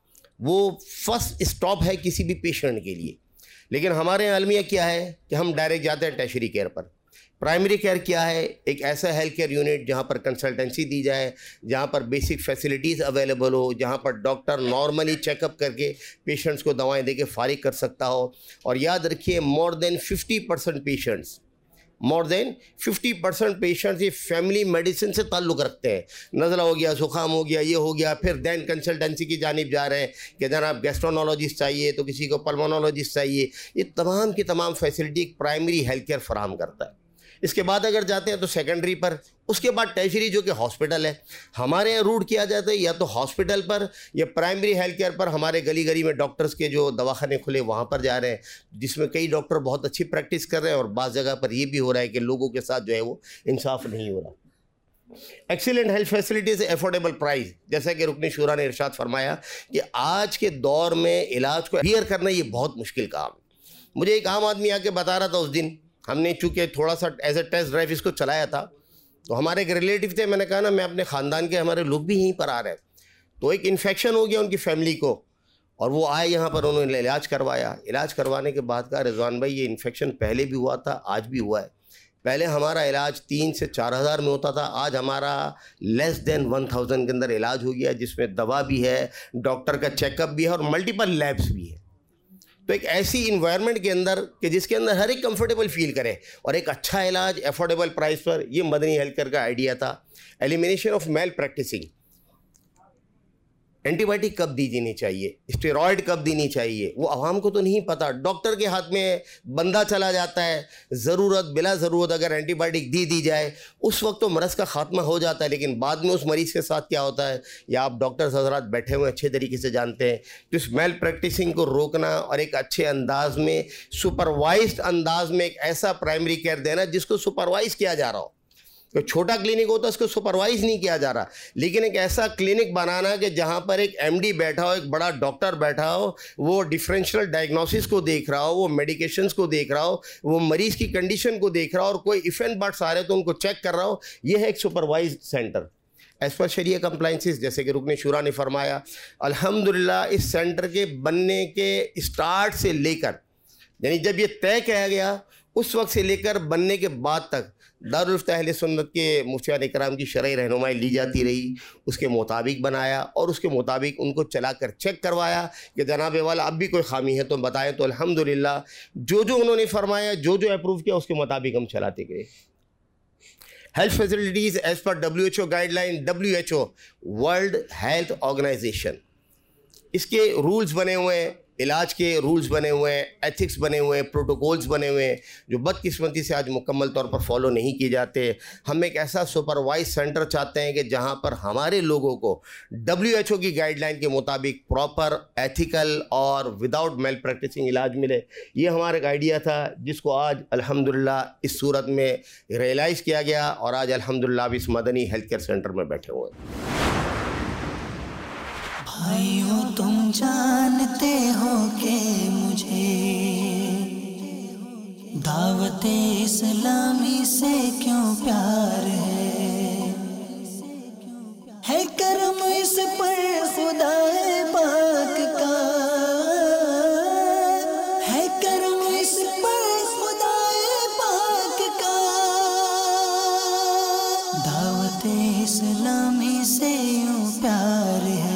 وہ فرسٹ اسٹاپ ہے کسی بھی پیشنٹ کے لیے، لیکن ہمارے یہاں المیہ کیا ہے کہ ہم ڈائریکٹ جاتے ہیں ٹیشری کیئر پر۔ پرائمری کیئر کیا ہے؟ ایک ایسا ہیلتھ کیئر یونٹ جہاں پر کنسلٹنسی دی جائے، جہاں پر بیسک فیسلٹیز اویلیبل ہو، جہاں پر ڈاکٹر نارملی چیک اپ کر کے پیشنٹس کو دوائیں دے کے فارغ کر سکتا ہو۔ اور یاد رکھیے، more than fifty percent patients more than fifty percent patients یہ فیملی میڈیسن سے تعلق رکھتے ہیں۔ نزلہ ہو گیا، زکام ہو گیا، یہ ہو گیا، پھر دین کنسلٹنسی کی جانب جا رہے ہیں کہ جناب گیسٹرونالوجسٹ چاہیے تو کسی کو پلمونالوجسٹ چاہیے۔ یہ تمام کی تمام فیسلٹی ایک پرائمری ہیلتھ کیئر فراہم کرتا ہے۔ اس کے بعد اگر جاتے ہیں تو سیکنڈری پر، اس کے بعد ٹیشری جو کہ ہاسپٹل ہے۔ ہمارے یہاں روٹ کیا جاتا ہے یا تو ہاسپٹل پر یا پرائمری ہیلتھ کیئر پر، ہمارے گلی گلی میں ڈاکٹرز کے جو دواخانے کھلے وہاں پر جا رہے ہیں، جس میں کئی ڈاکٹر بہت اچھی پریکٹس کر رہے ہیں، اور بعض جگہ پر یہ بھی ہو رہا ہے کہ لوگوں کے ساتھ جو ہے وہ انصاف نہیں ہو رہا۔ Excellent health facilities, affordable price, جیسا کہ رکن شورا نے ارشاد فرمایا کہ آج کے دور میں علاج کو افیئر کرنا یہ بہت مشکل کام ہے۔ مجھے ایک عام آدمی آ کے بتا رہا تھا اس دن، ہم نے چونکہ تھوڑا سا ایز اے ٹیسٹ ڈرائیو اس کو چلایا تھا، تو ہمارے ایک ریلیٹیو تھے، میں نے کہا نا میں اپنے خاندان کے ہمارے لوگ بھی یہیں پر آ رہے ہیں، تو ایک انفیکشن ہو گیا ان کی فیملی کو، اور وہ آئے یہاں پر، انہوں نے علاج کروایا۔ علاج کروانے کے بعد کہا رضوان بھائی یہ انفیکشن پہلے بھی ہوا تھا، آج بھی ہوا ہے۔ پہلے ہمارا علاج تین سے چار ہزار میں ہوتا تھا، آج ہمارا لیس دین ون تھاؤزینڈ کے اندر علاج ہو گیا، جس میں دوا بھی ہے، ڈاکٹر کا چیک اپ بھی ہے، اور ملٹیپل لیبس بھی ہے۔ تو ایک ایسی انوائرمنٹ کے اندر کہ جس کے اندر ہر ایک کمفرٹیبل فیل کرے، اور ایک اچھا علاج افورڈیبل پرائز پر، یہ مدنی ہیلتھ کیئر کا آئیڈیا تھا۔ Elimination of malpractising, antibiotic کب دی جانی چاہیے، اسٹیرائڈ کب دینی چاہیے، وہ عوام کو تو نہیں پتہ، ڈاکٹر کے ہاتھ میں بندہ چلا جاتا ہے، ضرورت بلا ضرورت اگر اینٹی بائیوٹک دی دی جائے اس وقت تو مرض کا خاتمہ ہو جاتا ہے، لیکن بعد میں اس مریض کے ساتھ کیا ہوتا ہے، یا آپ ڈاکٹرز حضرات بیٹھے ہوئے اچھے طریقے سے جانتے ہیں، تو اس میل پریکٹسنگ کو روکنا اور ایک اچھے انداز میں سپروائزڈ انداز میں ایک ایسا پرائمری کیئر دینا جس کو سپروائز کیا جا رہا ہو۔ تو چھوٹا کلینک ہوتا ہے اس کو سپروائز نہیں کیا جا رہا، لیکن ایک ایسا کلینک بنانا کہ جہاں پر ایک ایم ڈی بیٹھا ہو، ایک بڑا ڈاکٹر بیٹھا ہو، وہ ڈیفرینشیل ڈائگنوسس کو دیکھ رہا ہو، وہ میڈیکیشنز کو دیکھ رہا ہو، وہ مریض کی کنڈیشن کو دیکھ رہا ہو، اور کوئی ایفنٹ بارٹس آ رہے تو ان کو چیک کر رہا ہو۔ یہ ہے ایک supervised centre as per sharia compliances, جیسے کہ رکن شورا نے فرمایا۔ الحمدللہ اس سینٹر کے بننے کے اسٹارٹ سے لے کر، یعنی جب یہ طے کیا گیا اس وقت سے لے کر بننے کے بعد تک دارالفتہ اہل سنت کے مفتیان اکرام کی شرعی رہنمائی لی جاتی رہی، اس کے مطابق بنایا، اور اس کے مطابق ان کو چلا کر چیک کروایا کہ جناب والا اب بھی کوئی خامی ہے تو بتائیں، تو الحمدللہ جو جو انہوں نے فرمایا، جو جو اپروو کیا، اس کے مطابق ہم چلاتے گئے۔ Health facilities as per W H O guideline, W H O world health organisation, اس کے رولز بنے ہوئے ہیں، علاج کے رولز بنے ہوئے ہیں، ایتھکس بنے ہوئے ہیں، پروٹوکولز بنے ہوئے ہیں، جو بدقسمتی سے آج مکمل طور پر فالو نہیں کیے جاتے۔ ہم ایک ایسا سپروائز سینٹر چاہتے ہیں کہ جہاں پر ہمارے لوگوں کو ڈبلیو ایچ او کی گائیڈ لائن کے مطابق پراپر ایتھیکل اور وداؤٹ میل پریکٹسنگ علاج ملے۔ یہ ہمارا ایک آئیڈیا تھا جس کو آج الحمدللہ اس صورت میں ریئلائز کیا گیا، اور آج الحمدللہ اب اس مدنی ہیلتھ کیئر سینٹر میں بیٹھے ہوئے ہیں۔ بھائیو تم جانتے ہو کہ مجھے دعوت اسلامی سے کیوں پیار ہے، ہے کرم اس پر خدا پاک کا، ہے کرم اس پر خدا پاک کا، دعوت اسلامی سے یوں پیار ہے۔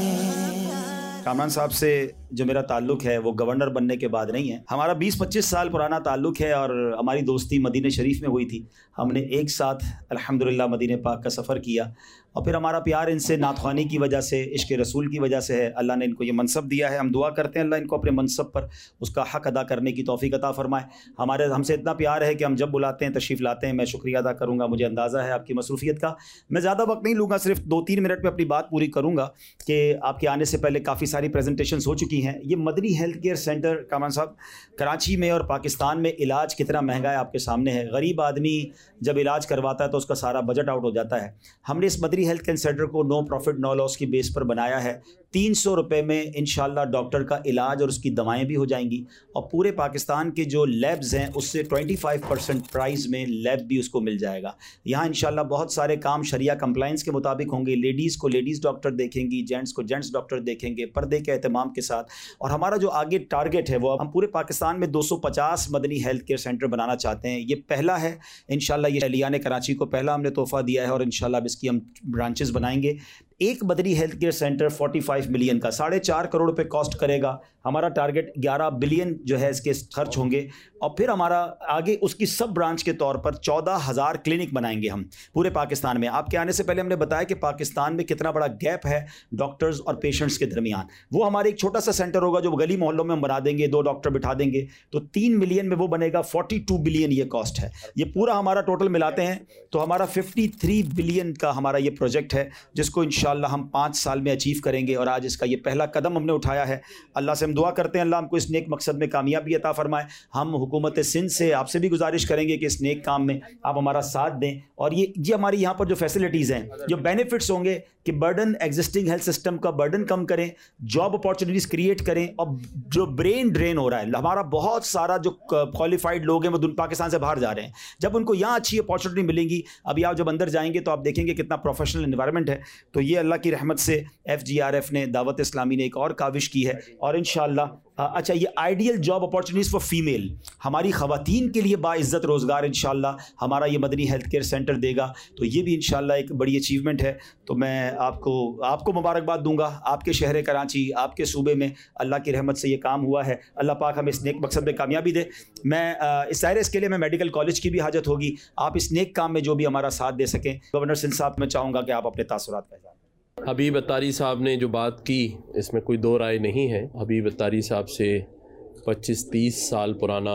کامران صاحب سے جو میرا تعلق ہے وہ گورنر بننے کے بعد نہیں ہے، ہمارا بیس پچیس سال پرانا تعلق ہے، اور ہماری دوستی مدینہ شریف میں ہوئی تھی۔ ہم نے ایک ساتھ الحمدللہ مدینہ پاک کا سفر کیا، اور پھر ہمارا پیار ان سے نعت خوانی کی وجہ سے، عشق رسول کی وجہ سے ہے۔ اللہ نے ان کو یہ منصب دیا ہے، ہم دعا کرتے ہیں اللہ ان کو اپنے منصب پر اس کا حق ادا کرنے کی توفیق عطا فرمائے۔ ہمارے ہم سے اتنا پیار ہے کہ ہم جب بلاتے ہیں تشریف لاتے ہیں۔ میں شکریہ ادا کروں گا، مجھے اندازہ ہے آپ کی مصروفیت کا۔ میں زیادہ وقت نہیں لوں گا، صرف دو تین منٹ میں اپنی بات پوری کروں گا کہ آپ کے آنے سے پہلے کافی ساری پریزنٹیشنز ہو چکی ہیں۔ یہ Madani health care centre Kamran صاحب کراچی میں اور پاکستان میں علاج کتنا مہنگا ہے آپ کے سامنے ہے۔ غریب آدمی جب علاج کرواتا ہے تو اس کا سارا بجٹ آؤٹ ہو جاتا ہے۔ ہم نے اس مدنی ہیلتھ کیئر سینٹر کو نو پروفٹ نو لاس کی بیس پر بنایا ہے۔ تین سو روپے میں انشاءاللہ ڈاکٹر کا علاج اور اس کی دوائیں بھی ہو جائیں گی، اور پورے پاکستان کے جو لیبز ہیں اس سے ٹوئنٹی فائیو پرسینٹ پرائز میں لیب بھی اس کو مل جائے گا۔ یہاں انشاءاللہ بہت سارے کام شریعہ کمپلائنس کے مطابق ہوں گے۔ لیڈیز کو لیڈیز ڈاکٹر دیکھیں گی، جینٹس کو جینٹس ڈاکٹر دیکھیں گے، پردے کے اہتمام کے ساتھ۔ اور ہمارا جو آگے ٹارگٹ ہے وہ ہم پورے پاکستان میں دو سو پچاس مدنی ہیلتھ کیئر سینٹر بنانا چاہتے ہیں۔ یہ پہلا ہے انشاءاللہ، یہ اہلیان کراچی کو پہلا ہم نے تحفہ دیا ہے، اور انشاءاللہ اب اس کی ہم برانچز بنائیں گے۔ ایک Madani health care centre forty five million کا ساڑھے چار کروڑ روپے کاسٹ کرے گا۔ ہمارا ٹارگٹ گیارہ بلین جو ہے اس کے خرچ ہوں گے، اور پھر ہمارا آگے اس کی سب برانچ کے طور پر چودہ ہزار کلینک بنائیں گے ہم پورے پاکستان میں۔ آپ کے آنے سے پہلے ہم نے بتایا کہ پاکستان میں کتنا بڑا گیپ ہے ڈاکٹرز اور پیشنٹس کے درمیان۔ وہ ہمارے ایک چھوٹا سا سینٹر ہوگا جو گلی محلوں میں ہم بنا دیں گے، دو ڈاکٹر بٹھا دیں گے، تو تین ملین میں وہ بنے گا، فورٹی ٹو بلین یہ کاسٹ ہے۔ یہ پورا ہمارا ٹوٹل ملاتے ہیں تو ہمارا ففٹی تھری بلین کا ہمارا یہ پروجیکٹ ہے، جس کو انشاءاللہ ہم پانچ سال میں اچیو کریں گے، اور آج اس کا یہ پہلا قدم ہم نے اٹھایا ہے۔ اللہ سے ہم دعا کرتے ہیں اللہ ہم کو اس نیک مقصد میں کامیابی عطا فرمائے۔ ہم حکومت سندھ سے آپ سے بھی گزارش کریں گے کہ اس نیک کام میں آپ ہمارا ساتھ دیں، اور یہ یہ ہماری یہاں پر جو فیسلٹیز ہیں، جو بینیفٹس ہوں گے کہ برڈن ایگزسٹنگ ہیلتھ سسٹم کا برڈن کم کریں، جاب اپارچونیٹیز کریٹ کریں، اور جو برین ڈرین ہو رہا ہے، ہمارا بہت سارا جو کوالیفائڈ لوگ ہیں وہ پاکستان سے باہر جا رہے ہیں، جب ان کو یہاں اچھی اپارچونیٹی ملیں گی، ابھی آپ جب اندر جائیں گے تو آپ دیکھیں گے کتنا پروفیشنل انوائرمنٹ ہے۔ تو یہ اللہ کی رحمت سے ایف جی آر ایف نے، دعوت اسلامی نے ایک اور کاوش کی ہے، اور انشاءاللہ اچھا یہ ideal job opportunities for female, ہماری خواتین کے لیے باعزت روزگار انشاءاللہ ہمارا یہ مدنی ہیلتھ کیئر سینٹر دے گا، تو یہ بھی انشاءاللہ ایک بڑی اچیومنٹ ہے۔ تو میں آپ کو آپ کو مبارکباد دوں گا، آپ کے شہر کراچی، آپ کے صوبے میں اللہ کی رحمت سے یہ کام ہوا ہے، اللہ پاک ہمیں اس نیک مقصد میں کامیابی دے۔ میں اس ظاہر اس کے لیے میں میڈیکل کالج کی بھی حاجت ہوگی، آپ اس نیک کام میں جو بھی ہمارا ساتھ دے سکیں۔ گورنر سندھ صاحب میں چاہوں گا کہ آپ اپنے تاثرات کا اظہار۔ حبیب اتاری صاحب نے جو بات کی اس میں کوئی دو رائے نہیں ہے۔ حبیب اتاری صاحب سے پچیس تیس سال پرانا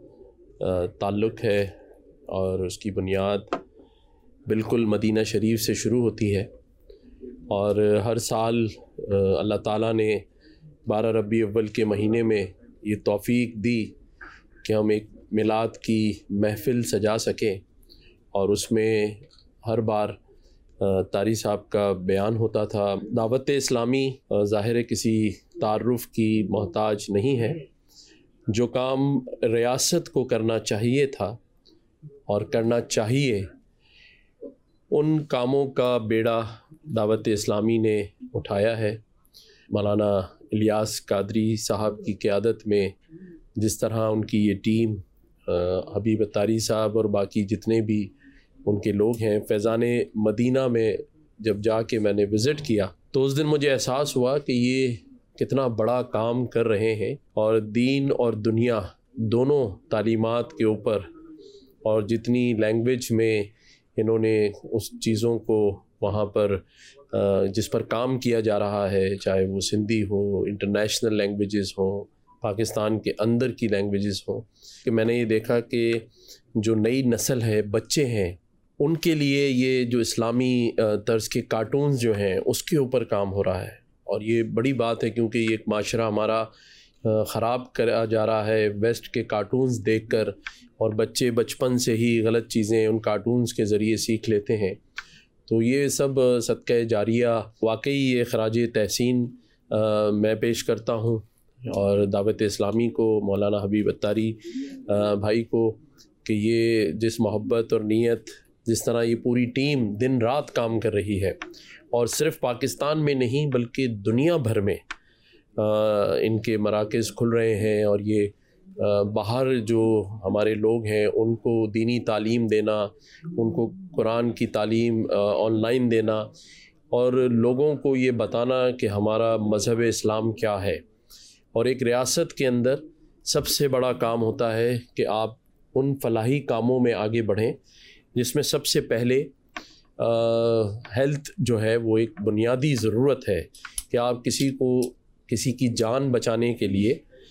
تعلق ہے، اور اس کی بنیاد بالکل مدینہ شریف سے شروع ہوتی ہے، اور ہر سال اللہ تعالیٰ نے بارہ ربیع اول کے مہینے میں یہ توفیق دی کہ ہم ایک میلاد کی محفل سجا سکیں، اور اس میں ہر بار طاری صاحب کا بیان ہوتا تھا۔ دعوت اسلامی ظاہر کسی تعارف کی محتاج نہیں ہے۔ جو کام ریاست کو کرنا چاہیے تھا اور کرنا چاہیے، ان کاموں کا بیڑا دعوت اسلامی نے اٹھایا ہے۔ مولانا الیاس قادری صاحب کی قیادت میں جس طرح ان کی یہ ٹیم، حبیب اتاری صاحب اور باقی جتنے بھی ان کے لوگ ہیں، فیضان مدینہ میں جب جا کے میں نے وزٹ کیا تو اس دن مجھے احساس ہوا کہ یہ کتنا بڑا کام کر رہے ہیں، اور دین اور دنیا دونوں تعلیمات کے اوپر، اور جتنی لینگویج میں انہوں نے اس چیزوں کو وہاں پر جس پر کام کیا جا رہا ہے، چاہے وہ سندھی ہو، انٹرنیشنل لینگویجز ہوں، پاکستان کے اندر کی لینگویجز ہوں، کہ میں نے یہ دیکھا کہ جو نئی نسل ہے، بچے ہیں، ان کے لیے یہ جو اسلامی طرز کے کارٹونز جو ہیں اس کے اوپر کام ہو رہا ہے، اور یہ بڑی بات ہے کیونکہ یہ ایک معاشرہ ہمارا خراب کرا جا رہا ہے ویسٹ کے کارٹونز دیکھ کر، اور بچے بچپن سے ہی غلط چیزیں ان کارٹونز کے ذریعے سیکھ لیتے ہیں۔ تو یہ سب صدقہ جاریہ، واقعی یہ خراج تحسین میں پیش کرتا ہوں، اور دعوت اسلامی کو، مولانا حبیب اتاری بھائی کو، کہ یہ جس محبت اور نیت، جس طرح یہ پوری ٹیم دن رات کام کر رہی ہے، اور صرف پاکستان میں نہیں بلکہ دنیا بھر میں ان کے مراکز کھل رہے ہیں، اور یہ باہر جو ہمارے لوگ ہیں ان کو دینی تعلیم دینا، ان کو قرآن کی تعلیم آن لائن دینا، اور لوگوں کو یہ بتانا کہ ہمارا مذہب اسلام کیا ہے۔ اور ایک ریاست کے اندر سب سے بڑا کام ہوتا ہے کہ آپ ان فلاحی کاموں میں آگے بڑھیں جس میں سب سے پہلے ہیلتھ جو ہے وہ ایک بنیادی ضرورت ہے، کہ آپ کسی کو کسی کی جان بچانے کے لیے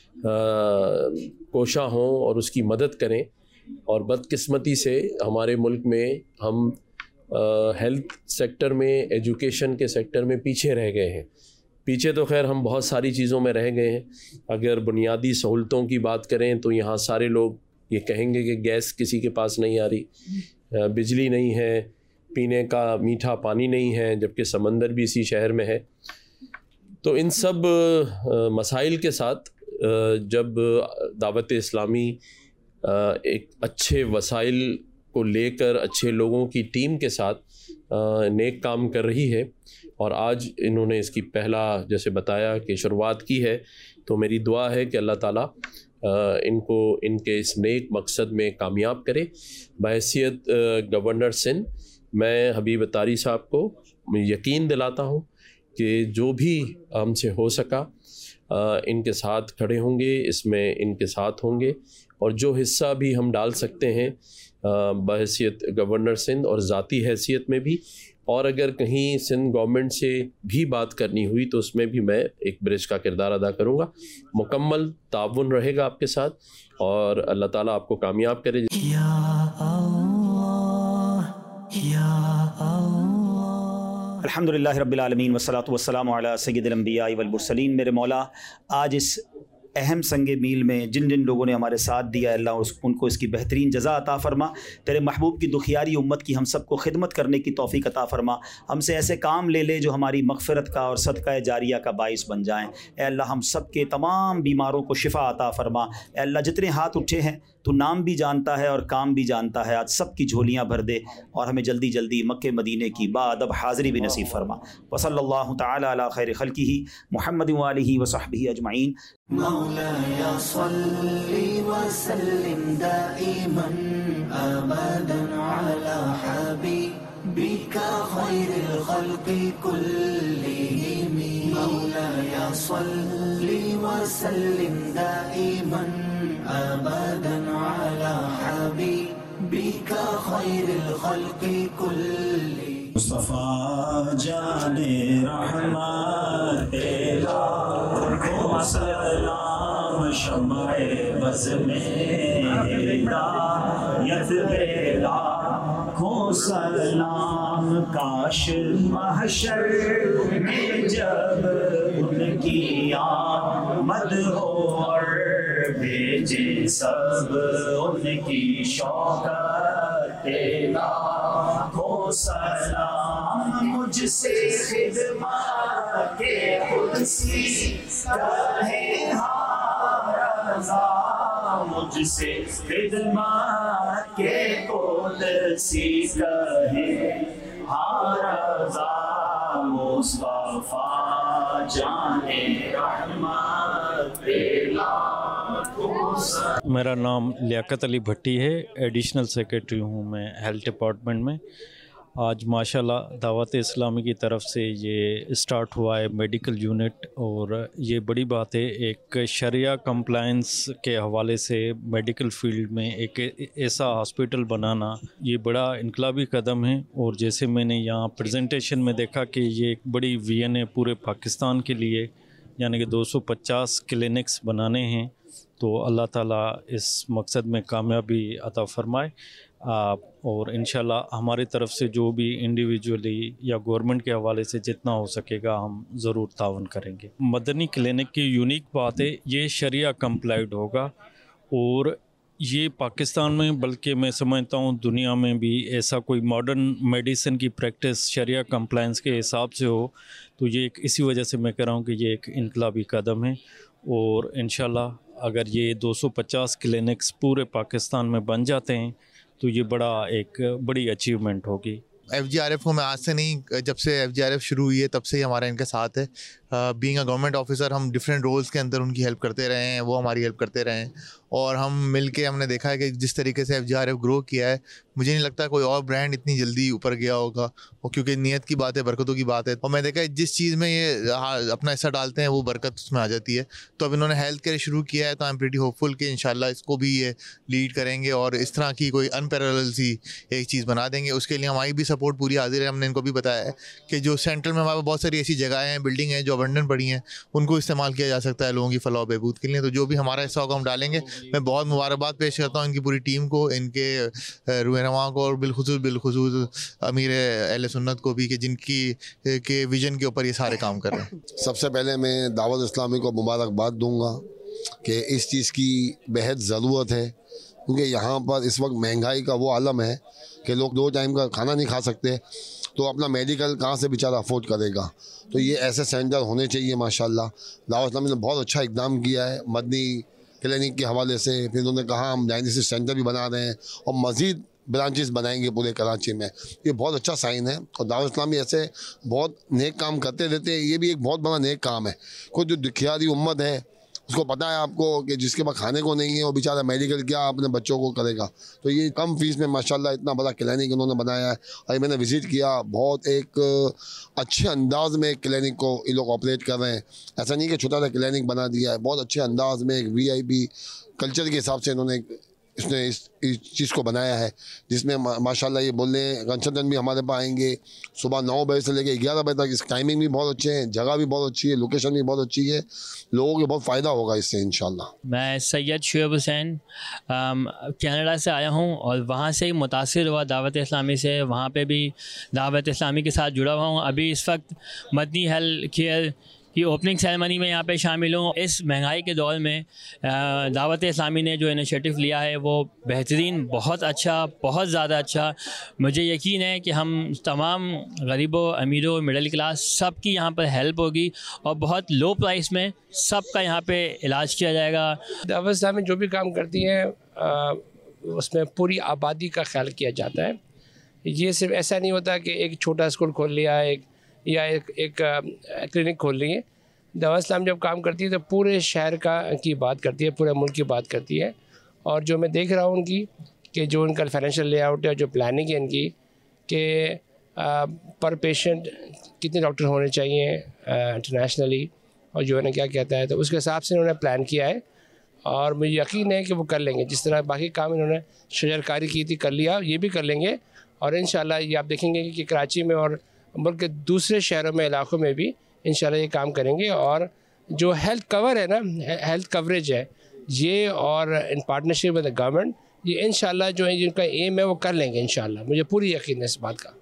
کوشاں ہوں اور اس کی مدد کریں۔ اور بدقسمتی سے ہمارے ملک میں ہم ہیلتھ سیکٹر میں، ایجوکیشن کے سیکٹر میں پیچھے رہ گئے ہیں۔ پیچھے تو خیر ہم بہت ساری چیزوں میں رہ گئے ہیں۔ اگر بنیادی سہولتوں کی بات کریں تو یہاں سارے لوگ یہ کہیں گے کہ گیس کسی کے پاس نہیں آ رہی، بجلی نہیں ہے، پینے کا میٹھا پانی نہیں ہے، جبکہ سمندر بھی اسی شہر میں ہے۔ تو ان سب مسائل کے ساتھ جب دعوت اسلامی ایک اچھے وسائل کو لے کر، اچھے لوگوں کی ٹیم کے ساتھ نیک کام کر رہی ہے، اور آج انہوں نے اس کی پہلا جیسے بتایا کہ شروعات کی ہے، تو میری دعا ہے کہ اللہ تعالیٰ ان کو ان کے اس نیک مقصد میں کامیاب کرے۔ بحیثیت گورنر سندھ میں حبیب اتاری صاحب کو یقین دلاتا ہوں کہ جو بھی ہم سے ہو سکا ان کے ساتھ کھڑے ہوں گے، اس میں ان کے ساتھ ہوں گے، اور جو حصہ بھی ہم ڈال سکتے ہیں بحیثیت گورنر سندھ اور ذاتی حیثیت میں بھی، اور اگر کہیں سندھ گورنمنٹ سے بھی بات کرنی ہوئی تو اس میں بھی میں ایک برج کا کردار ادا کروں گا۔ مکمل تعاون رہے گا آپ کے ساتھ، اور اللہ تعالیٰ آپ کو کامیاب کرے۔ یا اللہ یا اللہ۔ الحمدللہ رب العالمین والصلاۃ والسلام علی سید الانبیاء والمرسلین۔ میرے مولا، آج اس اہم سنگ میل میں جن جن لوگوں نے ہمارے ساتھ دیا، اللہ اس ان کو اس کی بہترین جزا عطا فرما۔ تیرے محبوب کی دکھیاری امت کی ہم سب کو خدمت کرنے کی توفیق عطا فرما۔ ہم سے ایسے کام لے لے جو ہماری مغفرت کا اور صدقہ جاریہ کا باعث بن جائیں۔ اے اللہ ہم سب کے تمام بیماروں کو شفا عطا فرما۔ اے اللہ جتنے ہاتھ اٹھے ہیں تو نام بھی جانتا ہے اور کام بھی جانتا ہے، آج سب کی جھولیاں بھر دے، اور ہمیں جلدی جلدی مکہ مدینے کی باادب حاضری بھی نصیب فرما۔ وصلی اللہ تعالی علی خیر خلقہ محمد وآلہ وصحبہ اجمعین۔ مولاي صل وسلم دائما أبدا على حبيبك خير الخلق كلهم مولاي صل وسلم دائما أبدا على حبيبك خير الخلق كلهم مصطفیٰ جان رحمت لاکھوں سلام شمع بز میں ہدایت بے لاکھوں سلام کاش محشر میں جب ان کی آمد ہو اور بھیجے سب ان کی شوکت لاکھوں سلام مجھ سے خدمت کے قدسی کہے ہاں رضا مجھ سے خدمت کے قدسی کہے ہاں رضا مصطفیٰ جان رحمت میرا نام لیاقت علی بھٹی ہے، ایڈیشنل سیکریٹری ہوں میں ہیلتھ ڈپارٹمنٹ میں۔ آج ماشاءاللہ دعوت اسلامی کی طرف سے یہ اسٹارٹ ہوا ہے میڈیکل یونٹ، اور یہ بڑی بات ہے، ایک شریعہ کمپلائنس کے حوالے سے میڈیکل فیلڈ میں ایک ایسا ہاسپٹل بنانا یہ بڑا انقلابی قدم ہے۔ اور جیسے میں نے یہاں پریزنٹیشن میں دیکھا کہ یہ ایک بڑی ویژن ہے پورے پاکستان کے لیے، یعنی کہ دو سو پچاس کلینکس بنانے ہیں، تو اللہ تعالیٰ اس مقصد میں کامیابی عطا فرمائے۔ اور انشاءاللہ ہماری طرف سے جو بھی انڈیویجولی یا گورنمنٹ کے حوالے سے جتنا ہو سکے گا ہم ضرور تعاون کریں گے۔ مدنی کلینک کی یونیک بات ہے یہ شریعہ کمپلائڈ ہوگا، اور یہ پاکستان میں بلکہ میں سمجھتا ہوں دنیا میں بھی ایسا کوئی ماڈرن میڈیسن کی پریکٹس شریعہ کمپلائنس کے حساب سے ہو تو یہ ایک اسی وجہ سے میں کہہ رہا ہوں کہ یہ ایک انقلابی قدم ہے، اور انشاءاللہ اگر یہ دو سو پچاس کلینکس پورے پاکستان میں بن جاتے ہیں تو یہ بڑا ایک بڑی اچیومنٹ ہوگی۔ ایف جی آر ایف کو میں آج سے نہیں، جب سے ایف جی آر ایف شروع ہوئی ہے تب سے ہی ہمارا ان کے ساتھ ہے۔ بینگ اے گورنمنٹ آفیسر ہم ڈفرینٹ رولز کے اندر ان کی ہیلپ کرتے رہے ہیں، وہ ہماری ہیلپ کرتے رہے ہیں، اور ہم مل کے ہم نے دیکھا ہے کہ جس طریقے سے F G R F grow کیا ہے، مجھے نہیں لگتا کوئی اور برانڈ اتنی جلدی اوپر گیا ہوگا، اور کیونکہ نیت کی بات ہے، برکتوں کی بات ہے، اور میں دیکھا ہے جس چیز میں یہ اپنا حصہ ڈالتے ہیں وہ برکت اس میں آ جاتی ہے۔ تو اب انہوں نے ہیلتھ کیئر شروع کیا ہے تو I am pretty hopeful کہ انشاءاللہ اس کو بھی یہ لیڈ کریں گے اور اس طرح کی کوئی ان پیرالل سی ایک چیز بنا دیں گے۔ اس کے لیے ہماری بھی سپورٹ پوری حاضر ہے۔ ہم نے ان کو بھی بتایا ہے کہ جو سینٹرل میں ہمارے بہت ساری ایسی جگہیں ہیں، بلڈنگ ہیں جو ابنڈن پڑی ہیں، ان کو استعمال کیا جا سکتا ہے لوگوں کی فلاح و بہبود کے لیے۔ تو جو بھی ہمارا حصہ ہوگا ہم ڈالیں گے۔ میں بہت مبارکباد پیش کرتا ہوں ان کی پوری ٹیم کو، ان کے رہنما کو، اور بالخصوص بالخصوص امیر اہل سنت کو بھی، کہ جن کی کے ویژن کے اوپر یہ سارے کام کر رہے ہیں۔ سب سے پہلے میں دعوت اسلامی کو مبارکباد دوں گا کہ اس چیز کی بہت ضرورت ہے، کیونکہ یہاں پر اس وقت مہنگائی کا وہ عالم ہے کہ لوگ دو ٹائم کا کھانا نہیں کھا سکتے، تو اپنا میڈیکل کہاں سے بیچارہ افورڈ کرے گا۔ تو یہ ایسے سینٹر ہونے چاہیے۔ ماشاءاللہ دعوت اسلامی نے بہت اچھا اقدام کیا ہے مدنی کلینک کے حوالے سے، پھر انہوں نے کہا ہم ڈائنسٹک سینٹر بھی بنا رہے ہیں اور مزید برانچز بنائیں گے پورے کراچی میں۔ یہ بہت اچھا سائن ہے، اور دعوت اسلامی ایسے بہت نیک کام کرتے رہتے ہیں۔ یہ بھی ایک بہت بڑا نیک کام ہے۔ کوئی جو دکھیاری امت ہے اس کو پتہ ہے آپ کو کہ جس کے پاس کھانے کو نہیں ہے وہ بیچارہ میڈیکل کیا اپنے بچوں کو کرے گا، تو یہ کم فیس میں ماشاءاللہ اتنا بڑا کلینک انہوں نے بنایا ہے۔ اور میں نے وزٹ کیا، بہت ایک اچھے انداز میں ایک کلینک کو یہ لوگ آپریٹ کر رہے ہیں۔ ایسا نہیں کہ چھوٹا سا کلینک بنا دیا ہے، بہت اچھے انداز میں ایک وی آئی پی کلچر کے حساب سے انہوں نے اس نے اس چیز کو بنایا ہے، جس میں ماشاءاللہ یہ بول رہے ہیں کنسلٹنٹ بھی ہمارے پاس آئیں گے صبح نو بجے سے لے کے گیارہ بجے تک۔ اس ٹائمنگ بھی بہت اچھے ہیں، جگہ بھی بہت اچھی ہے، لوکیشن بھی بہت اچھی ہے، لوگوں کو بہت فائدہ ہوگا اس سے انشاءاللہ۔ میں سید شعیب حسین کینیڈا سے آیا ہوں، اور وہاں سے ہی متاثر ہوا دعوت اسلامی سے، وہاں پہ بھی دعوت اسلامی کے ساتھ جڑا ہوا ہوں۔ ابھی اس وقت مدنی ہیلتھ کیئر کی اوپننگ سیریمنی میں یہاں پہ شامل ہوں۔ اس مہنگائی کے دور میں دعوت اسلامی نے جو انیشیٹو لیا ہے وہ بہترین، بہت اچھا، بہت زیادہ اچھا۔ مجھے یقین ہے کہ ہم تمام غریبوں، امیروں، مڈل کلاس سب کی یہاں پر ہیلپ ہوگی، اور بہت لو پرائس میں سب کا یہاں پہ علاج کیا جائے گا۔ دعوت اسلامی جو بھی کام کرتی ہے اس میں پوری آبادی کا خیال کیا جاتا ہے۔ یہ صرف ایسا نہیں ہوتا کہ ایک چھوٹا اسکول کھول لیا ایک یا ایک ایک کلینک کھول لی ہے۔ دعوت اسلام جب کام کرتی ہے تو پورے شہر کا کی بات کرتی ہے، پورے ملک کی بات کرتی ہے۔ اور جو میں دیکھ رہا ہوں ان کی کہ جو ان کا فائنینشیل لے آؤٹ ہے، جو پلاننگ ہے ان کی کہ پر پیشنٹ کتنے ڈاکٹر ہونے چاہیے انٹرنیشنلی، اور جو ہے نا کیا کہتا ہے، تو اس کے حساب سے انہوں نے پلان کیا ہے، اور مجھے یقین ہے کہ وہ کر لیں گے۔ جس طرح باقی کام انہوں نے شجر کاری کی تھی کر لیا، یہ بھی کر لیں گے۔ اور انشاءاللہ یہ آپ دیکھیں گے کہ کراچی میں اور ملک کے دوسرے شہروں میں، علاقوں میں بھی انشاءاللہ یہ کام کریں گے۔ اور جو ہیلتھ کور ہے نا، ہیلتھ کوریج ہے یہ، اور ان پارٹنرشپ ود گورنمنٹ، یہ انشاءاللہ جو ہے جن کا ایم ہے وہ کر لیں گے انشاءاللہ۔ مجھے پوری یقین ہے اس بات کا۔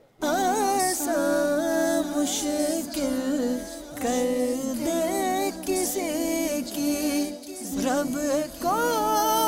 آسان مشکل کر دے کسی کی رب کو